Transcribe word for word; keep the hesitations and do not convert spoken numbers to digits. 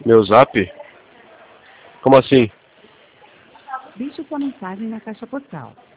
Meu zap? Como assim? Deixe sua mensagem na caixa postal.